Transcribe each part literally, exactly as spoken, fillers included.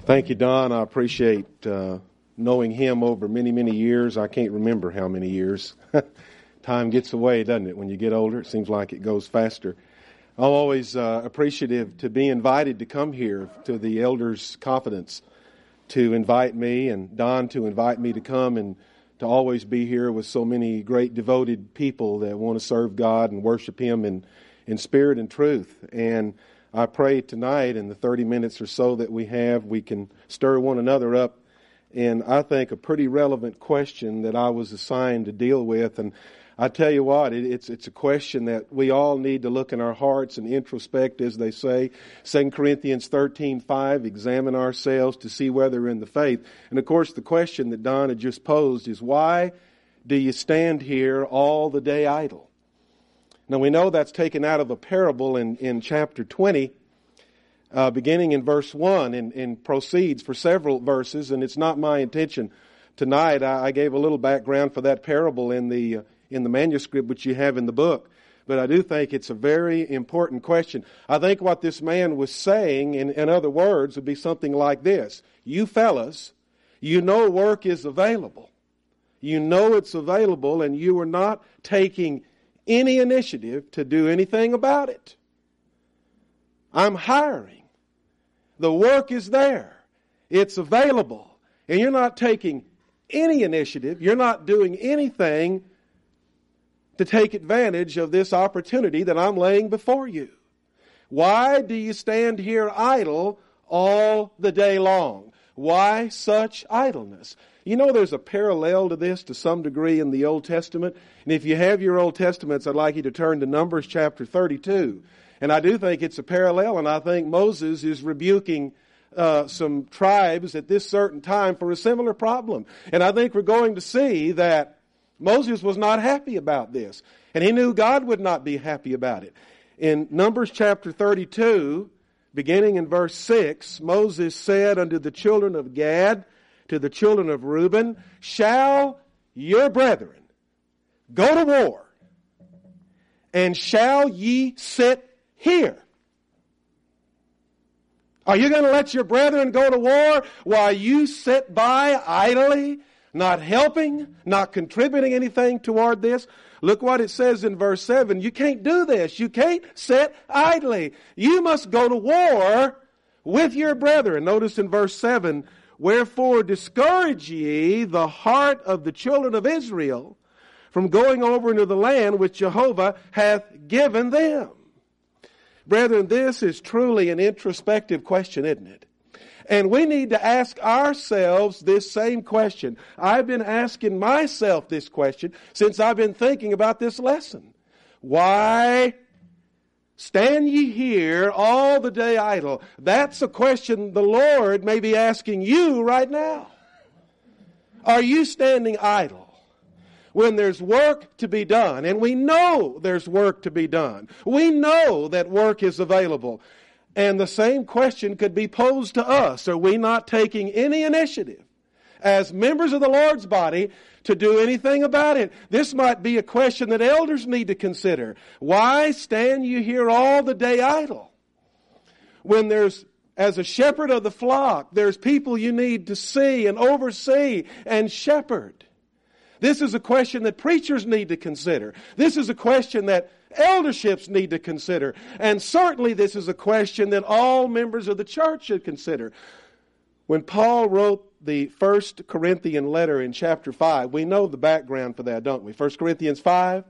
Thank you, Don. I appreciate uh, knowing him over many, many years. I can't remember how many years. Time gets away, doesn't it? When you get older, it seems like it goes faster. I'm always uh, appreciative to be invited to come here, to the elders' confidence to invite me, and Don to invite me to come and to always be here with so many great devoted people that want to serve God and worship Him in, in spirit and truth. And I pray tonight, in the thirty minutes or so that we have, we can stir one another up. And I think a pretty relevant question that I was assigned to deal with. And I tell you what, it, it's it's a question that we all need to look in our hearts and introspect, as they say. Second Corinthians thirteen five, examine ourselves to see whether we're in the faith. And of course, the question that Don had just posed is, why do you stand here all the day idle? Now, we know that's taken out of a parable in, in chapter twenty, uh, beginning in verse one, and, and proceeds for several verses. And it's not my intention tonight. I, I gave a little background for that parable in the uh, in the manuscript which you have in the book. But I do think it's a very important question. I think what this man was saying, in, in other words, would be something like this. You fellas, you know work is available. You know it's available, and you are not taking any initiative to do anything about it. I'm hiring. The work is there. It's available. And you're not taking any initiative. You're not doing anything to take advantage of this opportunity that I'm laying before you. Why do you stand here idle all the day long? Why such idleness? You know, there's a parallel to this to some degree in the Old Testament. And if you have your Old Testaments, I'd like you to turn to Numbers chapter thirty-two. And I do think it's a parallel, and I think Moses is rebuking uh, some tribes at this certain time for a similar problem. And I think we're going to see that Moses was not happy about this. And he knew God would not be happy about it. In Numbers chapter thirty-two, beginning in verse six, Moses said unto the children of Gad, to the children of Reuben, shall your brethren go to war, and shall ye sit here? Are you going to let your brethren go to war while you sit by idly, not helping, not contributing anything toward this? Look what it says in verse seven. You can't do this. You can't sit idly. You must go to war with your brethren. Notice in verse seven, wherefore discourage ye the heart of the children of Israel from going over into the land which Jehovah hath given them. Brethren, this is truly an introspective question, isn't it? And we need to ask ourselves this same question. I've been asking myself this question since I've been thinking about this lesson. Why stand ye here all the day idle? That's a question the Lord may be asking you right now. Are you standing idle when there's work to be done? And we know there's work to be done. We know that work is available. And the same question could be posed to us. Are we not taking any initiative as members of the Lord's body to do anything about it? This might be a question that elders need to consider. Why stand you here all the day idle? When there's, as a shepherd of the flock, there's people you need to see and oversee and shepherd. This is a question that preachers need to consider. This is a question that elderships need to consider. And certainly this is a question that all members of the church should consider. When Paul wrote the First Corinthian letter in chapter five, we know the background for that, don't we? First Corinthians five,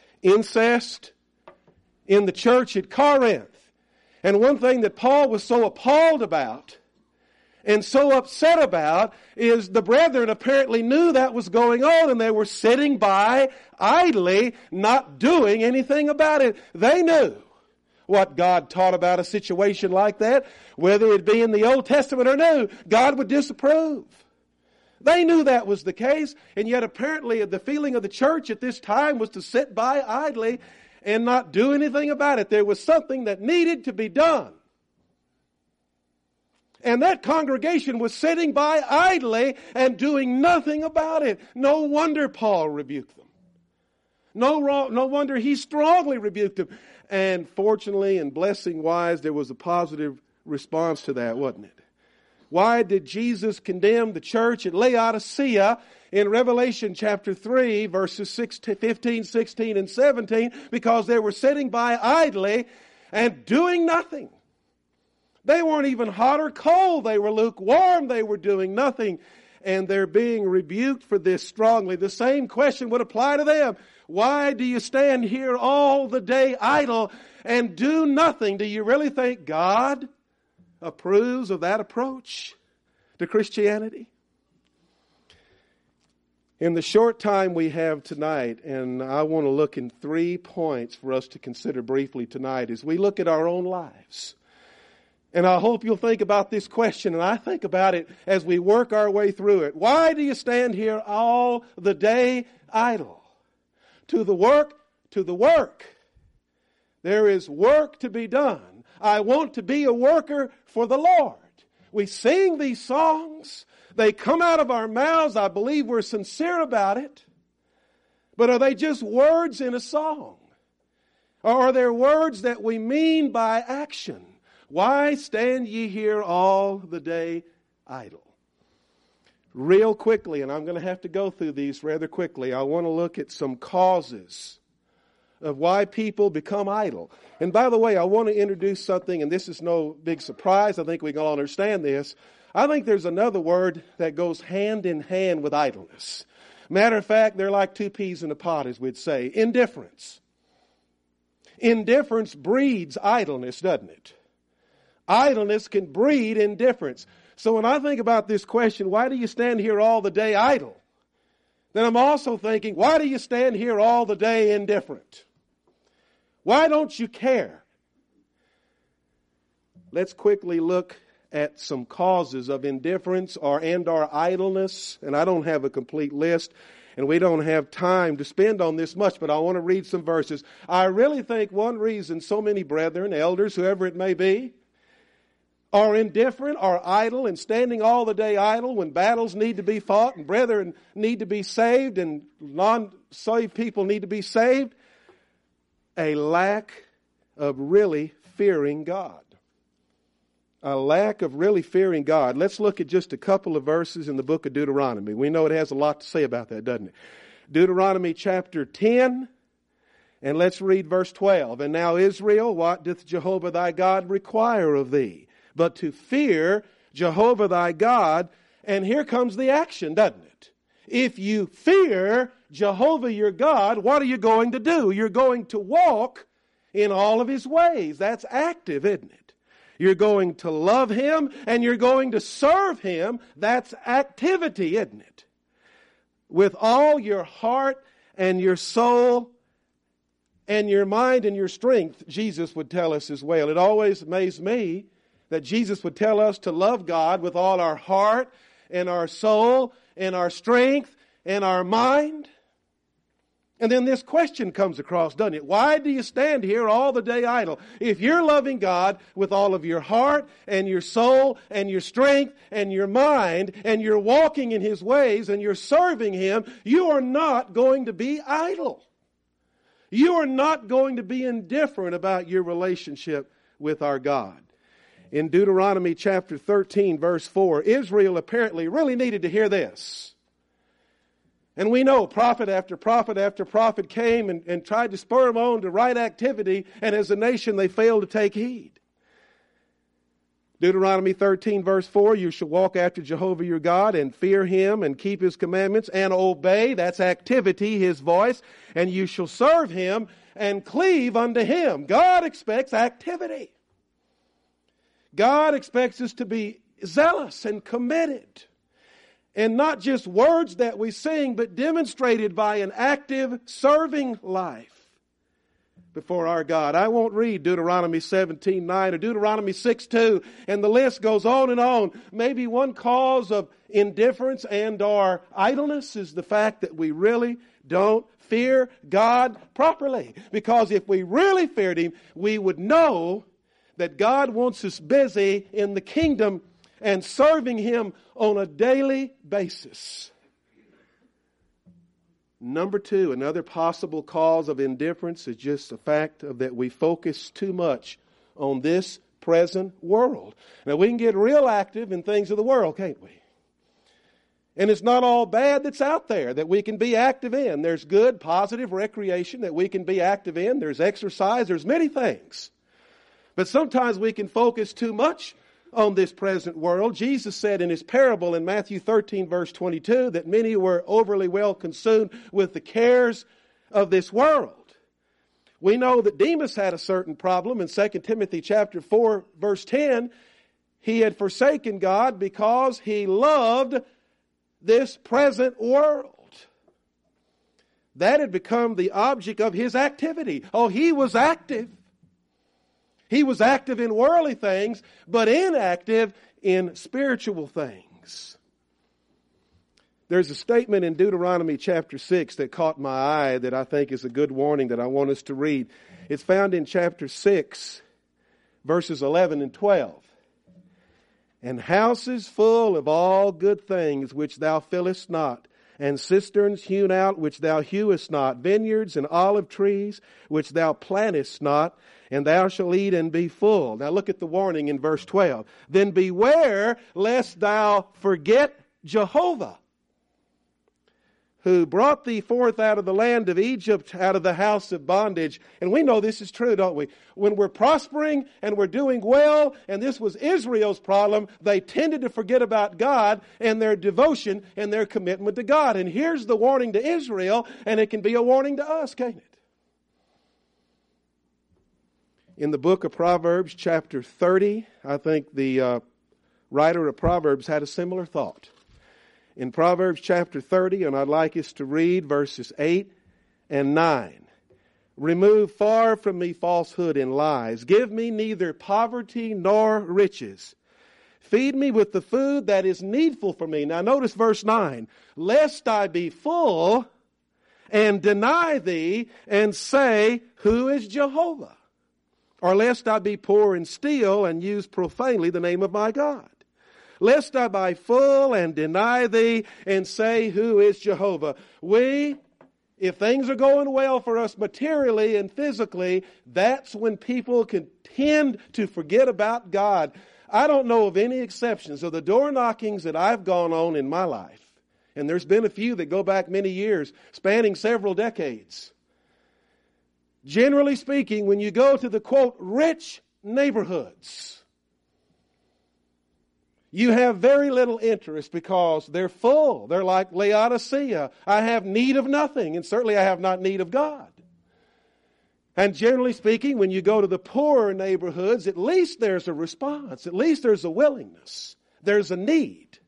incest in the church at Corinth. And one thing that Paul was so appalled about and so upset about is the brethren apparently knew that was going on, and they were sitting by idly, not doing anything about it. They knew what God taught about a situation like that, whether it be in the Old Testament or New. God would disapprove. They knew that was the case, and yet apparently the feeling of the church at this time was to sit by idly and not do anything about it. There was something that needed to be done. And that congregation was sitting by idly and doing nothing about it. No wonder Paul rebuked them. No, no wonder he strongly rebuked them. And fortunately and blessing-wise, there was a positive response to that, wasn't it? Why did Jesus condemn the church at Laodicea in Revelation chapter three, verses fifteen, sixteen, and seventeen? Because they were sitting by idly and doing nothing. They weren't even hot or cold. They were lukewarm. They were doing nothing. And they're being rebuked for this strongly. The same question would apply to them. Why do you stand here all the day idle and do nothing? Do you really think God approves of that approach to Christianity? In the short time we have tonight, and I want to look in three points for us to consider briefly tonight as we look at our own lives. And I hope you'll think about this question, and I think about it as we work our way through it. Why do you stand here all the day idle? To the work, to the work. There is work to be done. I want to be a worker for the Lord. We sing these songs. They come out of our mouths. I believe we're sincere about it. But are they just words in a song? Or are there words that we mean by action? Why stand ye here all the day idle? Real quickly, and I'm going to have to go through these rather quickly, I want to look at some causes of why people become idle. And by the way, I want to introduce something, and this is no big surprise. I think we can all understand this. I think there's another word that goes hand in hand with idleness. Matter of fact, they're like two peas in a pod, as we'd say. Indifference. Indifference breeds idleness, doesn't it? Idleness can breed indifference. So when I think about this question, why do you stand here all the day idle? Then I'm also thinking, why do you stand here all the day indifferent? Why don't you care? Let's quickly look at some causes of indifference or and or idleness. And I don't have a complete list, and we don't have time to spend on this much, but I want to read some verses. I really think one reason so many brethren, elders, whoever it may be, are indifferent, are idle, and standing all the day idle when battles need to be fought and brethren need to be saved and non-saved people need to be saved, a lack of really fearing God. A lack of really fearing God. Let's look at just a couple of verses in the book of Deuteronomy. We know it has a lot to say about that, doesn't it? Deuteronomy chapter ten, and let's read verse twelve. And now Israel, what doth Jehovah thy God require of thee? But to fear Jehovah thy God. And here comes the action, doesn't it? If you fear Jehovah your God, what are you going to do? You're going to walk in all of his ways. That's active, isn't it? You're going to love him and you're going to serve him. That's activity, isn't it? With all your heart and your soul and your mind and your strength, Jesus would tell us as well. It always amazed me that Jesus would tell us to love God with all our heart and our soul and our strength and our mind. And then this question comes across, doesn't it? Why do you stand here all the day idle? If you're loving God with all of your heart and your soul and your strength and your mind and you're walking in his ways and you're serving him, you are not going to be idle. You are not going to be indifferent about your relationship with our God. In Deuteronomy chapter thirteen, verse four, Israel apparently really needed to hear this. And we know prophet after prophet after prophet came and, and tried to spur them on to right activity, and as a nation they failed to take heed. Deuteronomy thirteen, verse four, you shall walk after Jehovah your God and fear him and keep his commandments and obey, that's activity, his voice, and you shall serve him and cleave unto him. God expects activity. God expects us to be zealous and committed. And not just words that we sing, but demonstrated by an active serving life before our God. I won't read Deuteronomy seventeen nine or Deuteronomy six two, and the list goes on and on. Maybe one cause of indifference and or idleness is the fact that we really don't fear God properly. Because if we really feared him, we would know that God wants us busy in the kingdom and serving him on a daily basis. Number two, another possible cause of indifference is just the fact of that we focus too much on this present world. Now, we can get real active in things of the world, can't we? And it's not all bad that's out there that we can be active in. There's good, positive recreation that we can be active in. There's exercise. There's many things. But sometimes we can focus too much on this present world. Jesus said in his parable in Matthew thirteen, verse twenty-two, that many were overly well consumed with the cares of this world. We know that Demas had a certain problem in Second Timothy chapter four, verse ten. He had forsaken God because he loved this present world. That had become the object of his activity. Oh, he was active. He was active in worldly things, but inactive in spiritual things. There's a statement in Deuteronomy chapter six that caught my eye that I think is a good warning that I want us to read. It's found in chapter six, verses eleven and twelve. And houses full of all good things which thou fillest not, and cisterns hewn out which thou hewest not, vineyards and olive trees which thou plantest not, and thou shalt eat and be full. Now look at the warning in verse twelve. Then beware lest thou forget Jehovah, who brought thee forth out of the land of Egypt, out of the house of bondage. And we know this is true, don't we? When we're prospering and we're doing well, and this was Israel's problem, they tended to forget about God and their devotion and their commitment to God. And here's the warning to Israel, and it can be a warning to us, can't it? In the book of Proverbs, chapter thirty, I think the uh, writer of Proverbs had a similar thought. In Proverbs chapter thirty, and I'd like us to read verses eight and nine. Remove far from me falsehood and lies. Give me neither poverty nor riches. Feed me with the food that is needful for me. Now notice verse nine. Lest I be full and deny thee and say, who is Jehovah? Or lest I be poor and steal and use profanely the name of my God. Lest I be full and deny thee and say, who is Jehovah? We, if things are going well for us materially and physically, that's when people can tend to forget about God. I don't know of any exceptions of the door knockings that I've gone on in my life. And there's been a few that go back many years, spanning several decades. Generally speaking, when you go to the, quote, rich neighborhoods, you have very little interest because they're full. They're like Laodicea. I have need of nothing, and certainly I have not need of God. And generally speaking, when you go to the poorer neighborhoods, at least there's a response. At least there's a willingness. There's a need.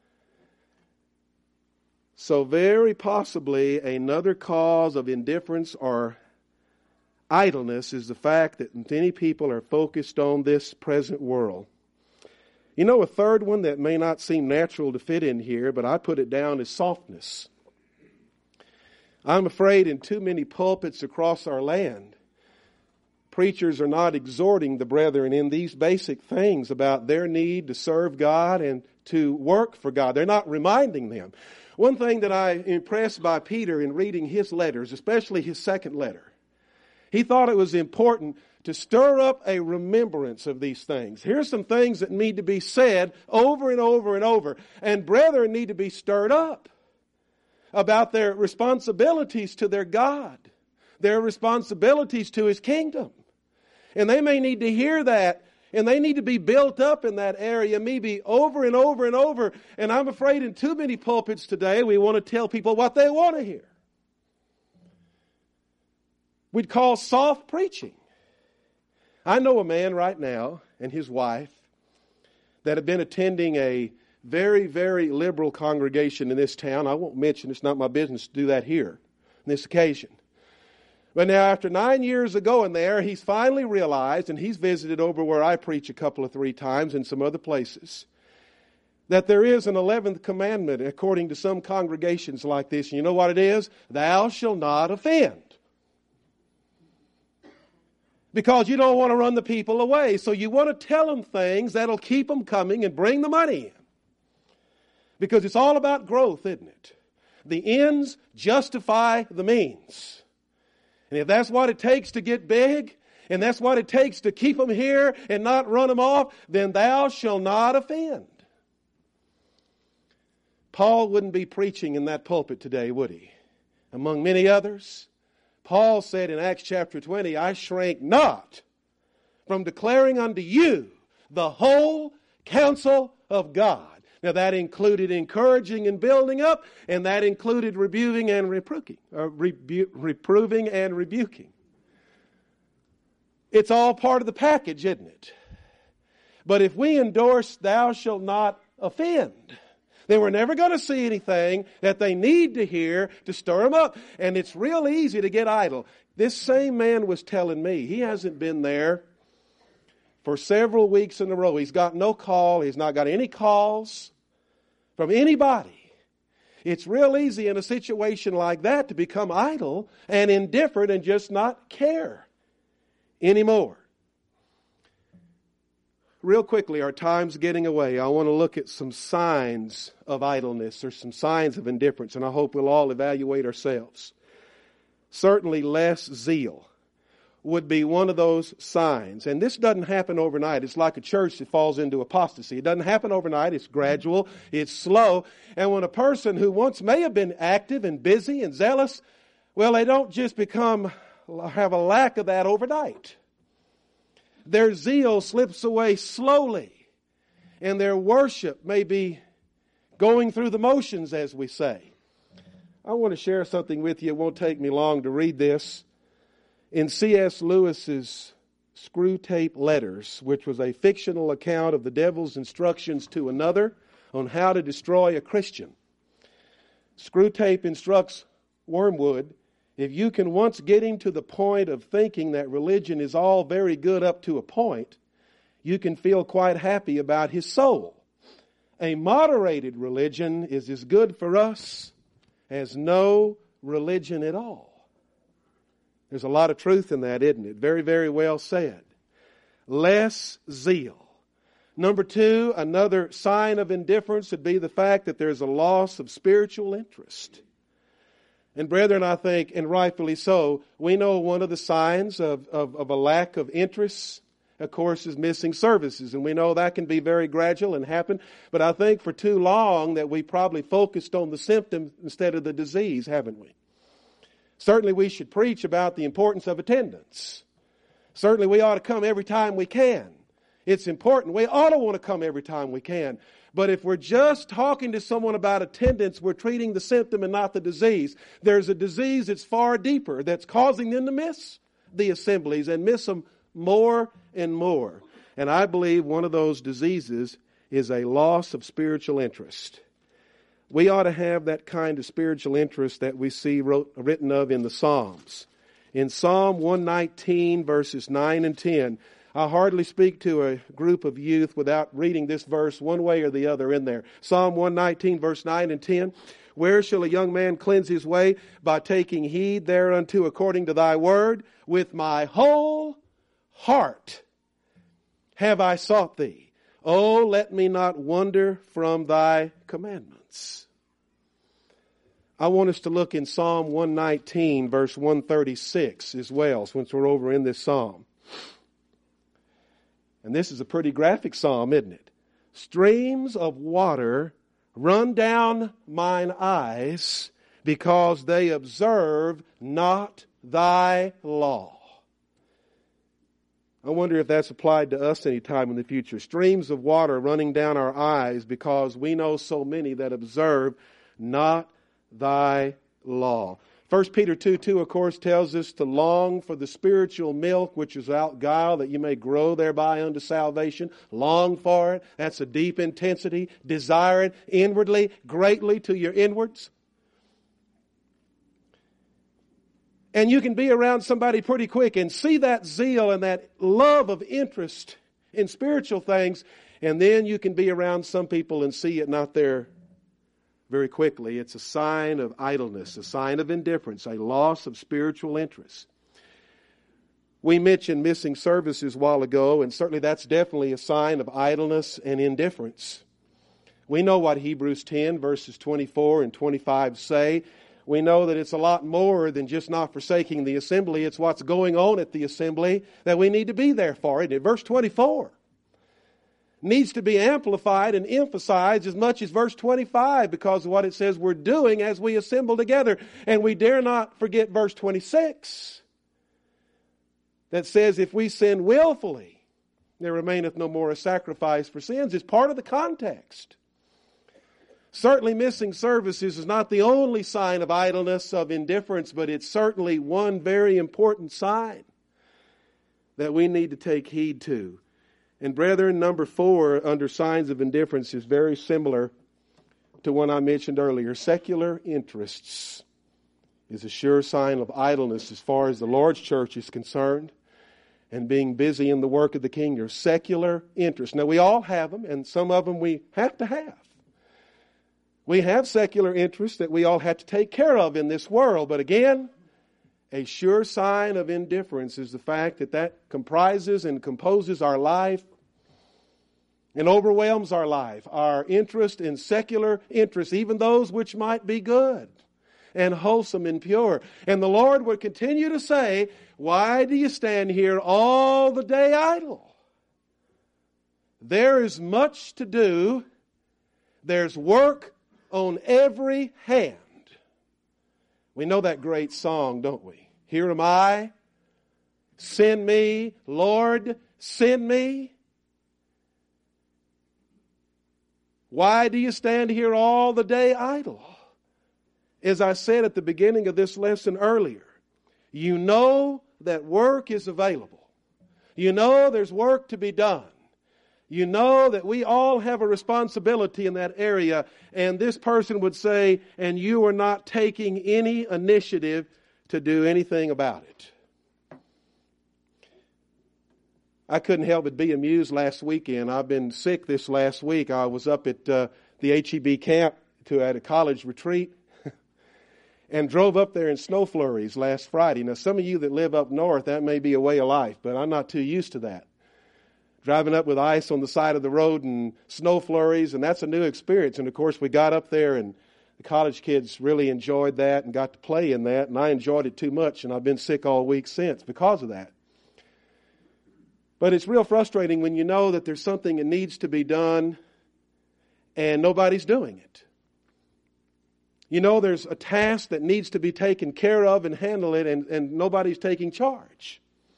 So very possibly another cause of indifference or idleness is the fact that many people are focused on this present world. You know, a third one that may not seem natural to fit in here, but I put it down as softness. I'm afraid in too many pulpits across our land, preachers are not exhorting the brethren in these basic things about their need to serve God and to work for God. They're not reminding them. One thing that I impressed by Peter in reading his letters, especially his second letter, he thought it was important to stir up a remembrance of these things. Here's some things that need to be said over and over and over. And brethren need to be stirred up about their responsibilities to their God, their responsibilities to His kingdom. And they may need to hear that, and they need to be built up in that area, maybe over and over and over. And I'm afraid in too many pulpits today, we want to tell people what they want to hear. We'd call soft preaching. I know a man right now and his wife that have been attending a very, very liberal congregation in this town. I won't mention, it's not my business to do that here on this occasion. But now after nine years of going there, he's finally realized, and he's visited over where I preach a couple of three times and some other places, that there is an eleventh commandment according to some congregations like this. And you know what it is? Thou shalt not offend. Because you don't want to run the people away. So you want to tell them things that'll keep them coming and bring the money in. Because it's all about growth, isn't it? The ends justify the means. And if that's what it takes to get big, and that's what it takes to keep them here and not run them off, then thou shalt not offend. Paul wouldn't be preaching in that pulpit today, would he? Among many others, Paul said in Acts chapter twenty, I shrank not from declaring unto you the whole counsel of God. Now that included encouraging and building up, and that included rebuking and rebuking, or rebu- reproving and rebuking. It's all part of the package, isn't it? But if we endorse thou shalt not offend, then we're never going to see anything that they need to hear to stir them up. And it's real easy to get idle. This same man was telling me, he hasn't been there for several weeks in a row. He's got no call. He's not got any calls from anybody. It's real easy in a situation like that to become idle and indifferent and just not care anymore. Real quickly, our time's getting away. I want to look at some signs of idleness or some signs of indifference, and I hope we'll all evaluate ourselves. Certainly less zeal would be one of those signs. And this doesn't happen overnight. It's like a church that falls into apostasy. It doesn't happen overnight. It's gradual. It's slow. And when a person who once may have been active and busy and zealous, well, they don't just become, have a lack of that overnight. Their zeal slips away slowly. And their worship may be going through the motions, as we say. I want to share something with you. It won't take me long to read this. In C S Lewis's Screwtape Letters, which was a fictional account of the devil's instructions to another on how to destroy a Christian, Screwtape instructs Wormwood, if you can once get him to the point of thinking that religion is all very good up to a point, you can feel quite happy about his soul. A moderated religion is as good for us as no religion at all. There's a lot of truth in that, isn't it? Very, very well said. Less zeal. Number two, another sign of indifference would be the fact that there's a loss of spiritual interest. And brethren, I think, and rightfully so, we know one of the signs of, of, of a lack of interest, of course, is missing services. And we know that can be very gradual and happen. But I think for too long that we probably focused on the symptom instead of the disease, haven't we? Certainly we should preach about the importance of attendance. Certainly we ought to come every time we can. It's important. We ought to want to come every time we can. But if we're just talking to someone about attendance, we're treating the symptom and not the disease. There's a disease that's far deeper that's causing them to miss the assemblies and miss them more and more. And I believe one of those diseases is a loss of spiritual interest. We ought to have that kind of spiritual interest that we see wrote, written of in the Psalms. In Psalm one nineteen, verses nine and ten, I hardly speak to a group of youth without reading this verse one way or the other in there. Psalm one nineteen, verse nine and ten. Where shall a young man cleanse his way? By taking heed thereunto according to thy word. With my whole heart have I sought thee. Oh, let me not wander from thy commandments. I want us to look in Psalm one nineteen, verse one thirty-six as well, since we're over in this psalm. And this is a pretty graphic psalm, isn't it? Streams of water run down mine eyes because they observe not thy law. I wonder if that's applied to us any time in the future. Streams of water running down our eyes because we know so many that observe not thy law. First Peter two two, of course, tells us to long for the spiritual milk which is without guile, that you may grow thereby unto salvation. Long for it. That's a deep intensity. Desire it inwardly, greatly to your inwards. And you can be around somebody pretty quick and see that zeal and that love of interest in spiritual things, and then you can be around some people and see it not there very quickly. It's a sign of idleness, a sign of indifference, a loss of spiritual interest. We mentioned missing services a while ago, and certainly that's definitely a sign of idleness and indifference. We know what Hebrews ten, verses twenty-four and twenty-five say. we know that it's a lot more than just not forsaking the assembly. It's what's going on at the assembly that we need to be there for, isn't it? Verse twenty-four needs to be amplified and emphasized as much as verse twenty-five because of what it says we're doing as we assemble together. And we dare not forget verse twenty-six that says, if we sin willfully, there remaineth no more a sacrifice for sins. It's part of the context. Certainly missing services is not the only sign of idleness, of indifference, but it's certainly one very important sign that we need to take heed to. And brethren, number four under signs of indifference is very similar to one I mentioned earlier. Secular interests is a sure sign of idleness as far as the Lord's church is concerned, and being busy in the work of the kingdom. Secular interests. Now we all have them, and some of them we have to have. We have secular interests that we all have to take care of in this world. But again, a sure sign of indifference is the fact that that comprises and composes our life and overwhelms our life. Our interest in secular interests, even those which might be good and wholesome and pure. And the Lord would continue to say, why do you stand here all the day idle? There is much to do. There's work on every hand. We know that great song, don't we? Here am I, send me, Lord, send me. Why do you stand here all the day idle? As I said at the beginning of this lesson earlier, you know that work is available. You know there's work to be done. You know that we all have a responsibility in that area, and this person would say, and you are not taking any initiative to do anything about it. I couldn't help but be amused last weekend. I've been sick this last week. I was up at uh, the H E B camp to at a college retreat and drove up there in snow flurries last Friday. Now, some of you that live up north, that may be a way of life, but I'm not too used to that. Driving up with ice on the side of the road and snow flurries, and that's a new experience. And, of course, we got up there, and the college kids really enjoyed that and got to play in that, and I enjoyed it too much, and I've been sick all week since because of that. But it's real frustrating when you know that there's something that needs to be done, and nobody's doing it. You know there's a task that needs to be taken care of and handle it, and, and nobody's taking charge.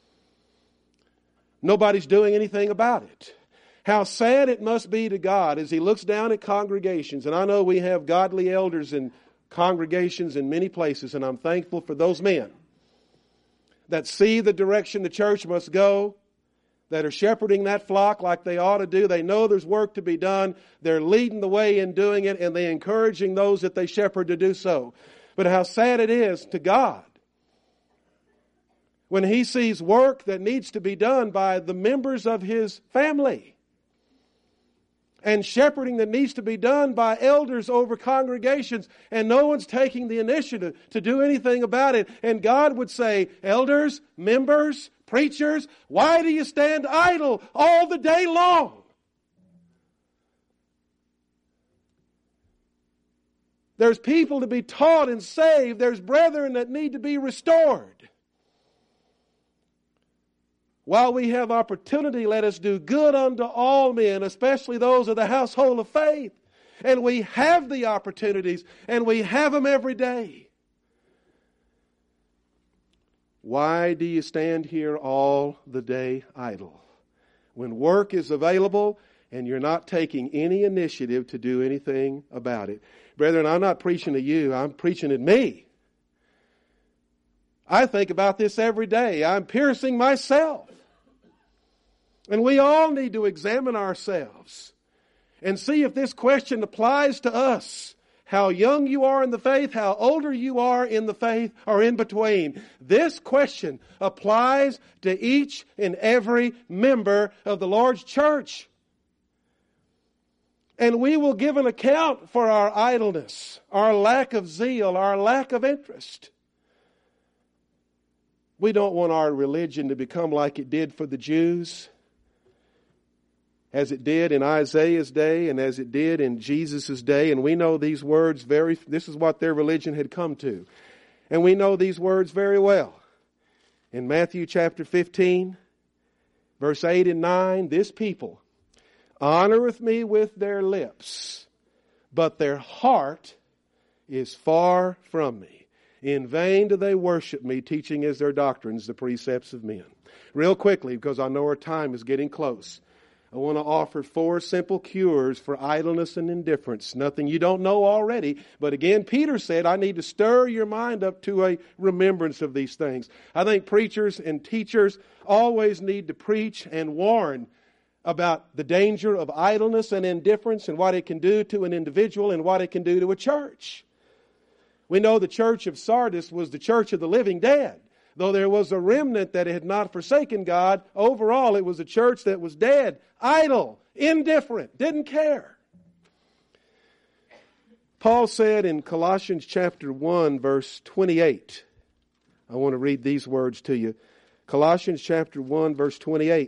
Nobody's doing anything about it. How sad it must be to God as He looks down at congregations. And I know we have godly elders in congregations in many places, and I'm thankful for those men that see the direction the church must go, that are shepherding that flock like they ought to do. They know there's work to be done. They're leading the way in doing it, and they're encouraging those that they shepherd to do so. But how sad it is to God when He sees work that needs to be done by the members of His family, and shepherding that needs to be done by elders over congregations, and no one's taking the initiative to do anything about it. And God would say, elders, members, preachers, why do you stand idle all the day long? There's people to be taught and saved. There's brethren that need to be restored. While we have opportunity, let us do good unto all men, especially those of the household of faith. And we have the opportunities, and we have them every day. Why do you stand here all the day idle? When work is available and you're not taking any initiative to do anything about it. Brethren, I'm not preaching to you, I'm preaching at me. I think about this every day. I'm piercing myself. And we all need to examine ourselves and see if this question applies to us. How young you are in the faith, how older you are in the faith, or in between. This question applies to each and every member of the Lord's church. And we will give an account for our idleness, our lack of zeal, our lack of interest. We don't want our religion to become like it did for the Jews. as it did in Isaiah's day and as it did in Jesus' day. And we know these words very, this is what their religion had come to. And we know these words very well. In Matthew chapter fifteen, verse eight and nine, this people honoreth me with their lips, but their heart is far from me. In vain do they worship me, teaching as their doctrines the precepts of men. Real quickly, because I know our time is getting close, I want to offer four simple cures for idleness and indifference. Nothing you don't know already. But again, Peter said, I need to stir your mind up to a remembrance of these things. I think preachers and teachers always need to preach and warn about the danger of idleness and indifference and what it can do to an individual and what it can do to a church. We know the church of Sardis was the church of the living dead. Though there was a remnant that had not forsaken God, overall it was a church that was dead, idle, indifferent, didn't care. Paul said in Colossians chapter one, verse twenty-eight, I want to read these words to you. Colossians chapter one, verse twenty-eight.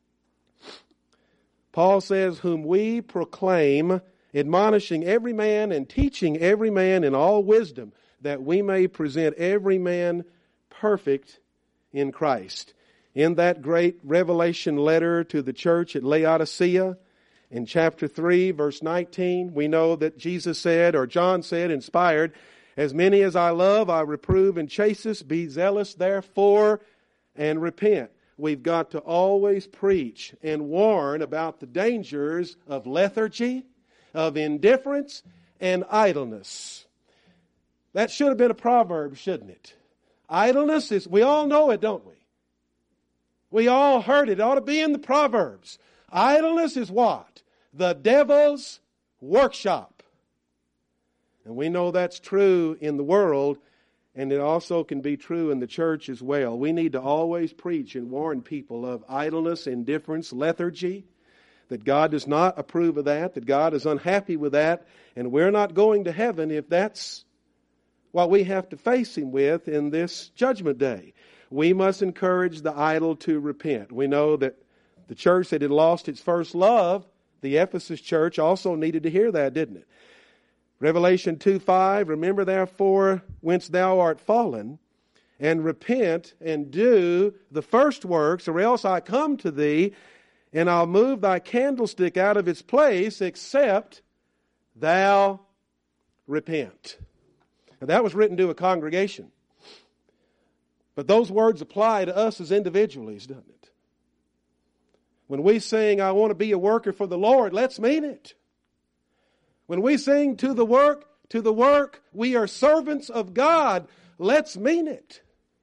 Paul says, whom we proclaim, admonishing every man and teaching every man in all wisdom, that we may present every man perfect in Christ. In that great revelation letter to the church at Laodicea, in chapter three, verse nineteen, we know that Jesus said, or John said, inspired, as many as I love, I reprove and chasten. Be zealous, therefore, and repent. We've got to always preach and warn about the dangers of lethargy, of indifference, and idleness. That should have been a proverb, shouldn't it? Idleness is, we all know it, don't we? We all heard it. It ought to be in the Proverbs. Idleness is what? The devil's workshop. And we know that's true in the world, and it also can be true in the church as well. We need to always preach and warn people of idleness, indifference, lethargy, that God does not approve of that, that God is unhappy with that, and we're not going to heaven if that's what we have to face Him with in this judgment day. We must encourage the idle to repent. We know that the church that had lost its first love, the Ephesus church, also needed to hear that, didn't it? Revelation two five, remember therefore whence thou art fallen, and repent and do the first works, or else I come to thee, and I'll move thy candlestick out of its place, except thou repent. Now, that was written to a congregation. But those words apply to us as individuals, doesn't it? When we sing, I want to be a worker for the Lord, let's mean it. When we sing to the work, to the work, we are servants of God, let's mean it.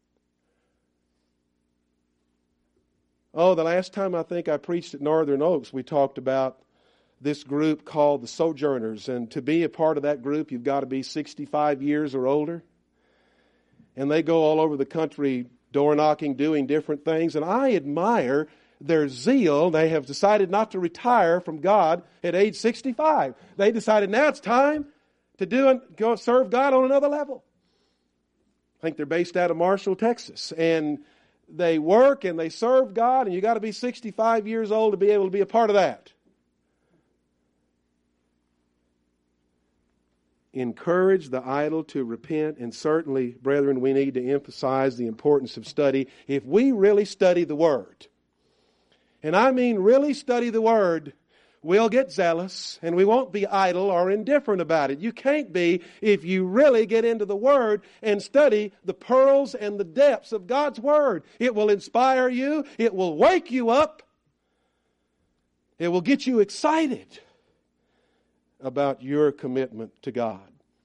Oh, the last time I think I preached at Northern Oaks, we talked about this group called the Sojourners. And to be a part of that group, you've got to be sixty-five years or older. And they go all over the country door knocking, doing different things. And I admire their zeal. They have decided not to retire from God at age sixty-five. They decided now it's time to do and go serve God on another level. I think they're based out of Marshall, Texas. And they work and they serve God, and you got to be sixty-five years old to be able to be a part of that. Encourage the idle to repent, and certainly, brethren, we need to emphasize the importance of study. If we really study the Word, and I mean really study the Word, we'll get zealous and we won't be idle or indifferent about it. You can't be if you really get into the Word and study the pearls and the depths of God's Word. It will inspire you. It will wake you up. It will get you excited about your commitment to God.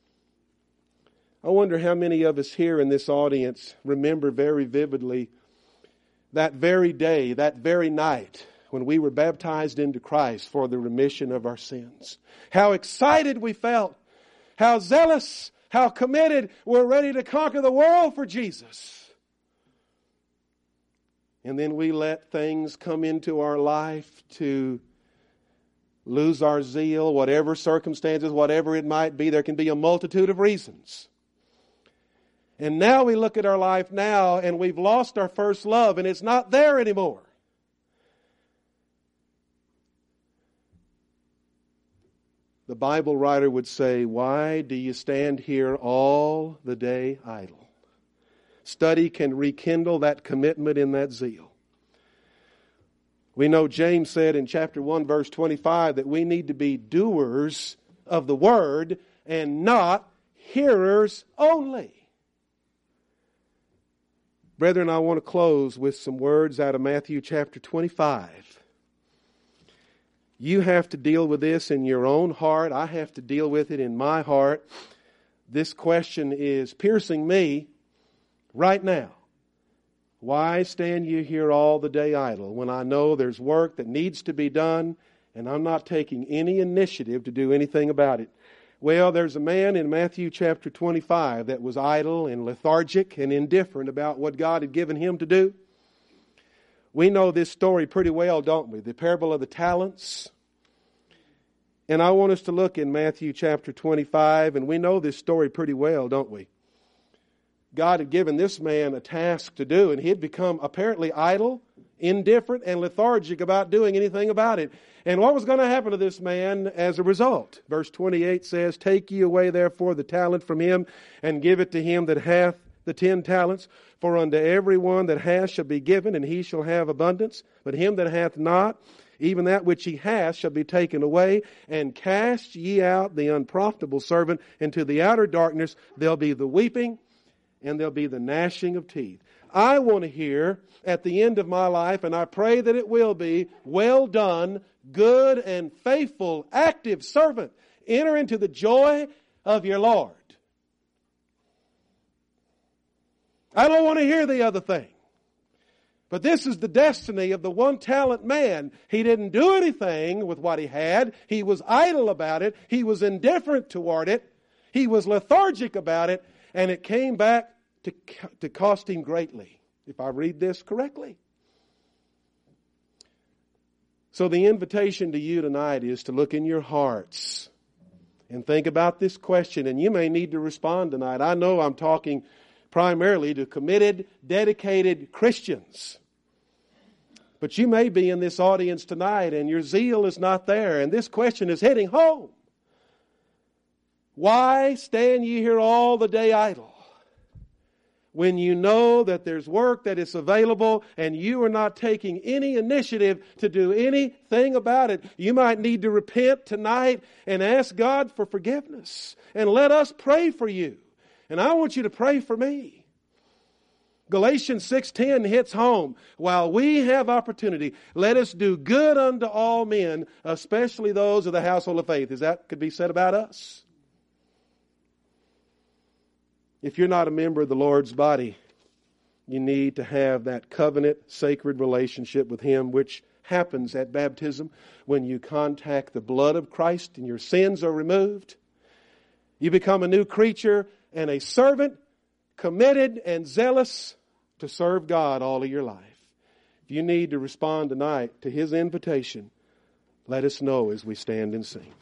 I wonder how many of us here in this audience remember very vividly that very day, that very night, when we were baptized into Christ for the remission of our sins. How excited we felt. How zealous, how committed we're ready to conquer the world for Jesus. And then we let things come into our life to lose our zeal, whatever circumstances, whatever it might be. There can be a multitude of reasons. And now we look at our life now and we've lost our first love and it's not there anymore. the Bible writer would say, why do you stand here all the day idle? Study can rekindle that commitment in that zeal. We know James said in chapter one, verse twenty-five, that we need to be doers of the word and not hearers only. Brethren, I want to close with some words out of Matthew chapter twenty-five. You have to deal with this in your own heart. I have to deal with it in my heart. This question is piercing me right now. Why stand you here all the day idle when I know there's work that needs to be done and I'm not taking any initiative to do anything about it? Well, there's a man in Matthew chapter twenty-five that was idle and lethargic and indifferent about what God had given him to do. We know this story pretty well, don't we? The parable of the talents. And I want us to look in Matthew chapter twenty-five, and we know this story pretty well, don't we? God had given this man a task to do, and he had become apparently idle, indifferent, and lethargic about doing anything about it. And what was going to happen to this man as a result? Verse twenty-eight says, take ye away therefore the talent from him, and give it to him that hath the ten talents. For unto every one that hath shall be given, and he shall have abundance. But him that hath not, even that which he hath shall be taken away. And cast ye out the unprofitable servant into the outer darkness. There'll be the weeping, and there'll be the gnashing of teeth. I want to hear at the end of my life, and I pray that it will be, well done, good and faithful, active servant. Enter into the joy of your Lord. I don't want to hear the other thing. But this is the destiny of the one talent man. He didn't do anything with what he had. He was idle about it. He was indifferent toward it. He was lethargic about it. And it came back to, to cost him greatly, if I read this correctly. So the invitation to you tonight is to look in your hearts and think about this question. And you may need to respond tonight. I know I'm talking primarily to committed, dedicated Christians. But you may be in this audience tonight and your zeal is not there. And this question is hitting home. Why stand ye here all the day idle, when you know that there's work that is available and you are not taking any initiative to do anything about it? You might need to repent tonight and ask God for forgiveness. And let us pray for you. And I want you to pray for me. Galatians six ten hits home. While we have opportunity, let us do good unto all men, especially those of the household of faith. Is that could be said about us? If you're not a member of the Lord's body, you need to have that covenant, sacred relationship with Him, which happens at baptism when you contact the blood of Christ and your sins are removed. You become a new creature and a servant, committed and zealous to serve God all of your life. If you need to respond tonight to His invitation, let us know as we stand and sing.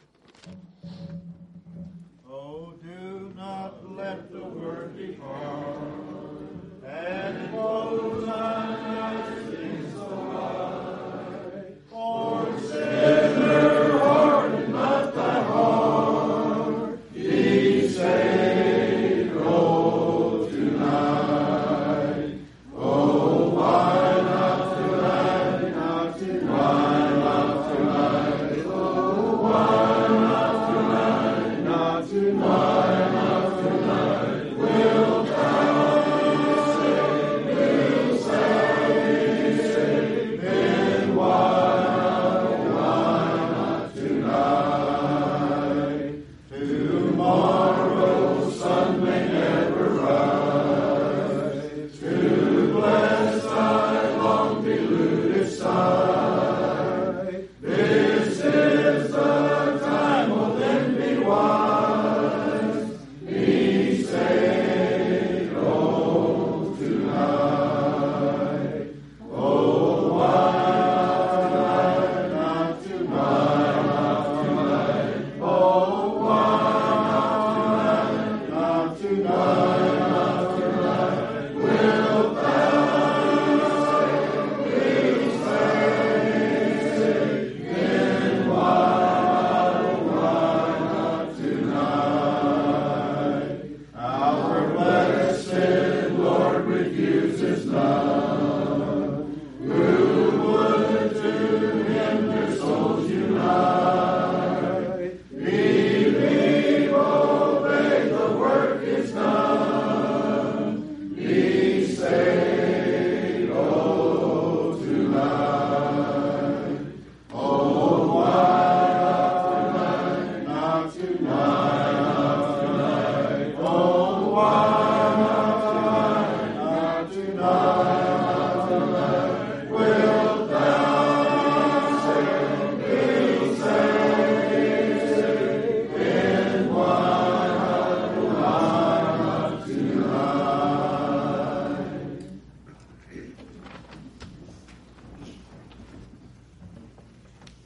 Oh, do not let the word depart, and close on not sing so high, for sinner, harden not thy heart, be saved, oh, tonight. Oh, why not tonight, not tonight, why not tonight, oh, why not tonight, not tonight.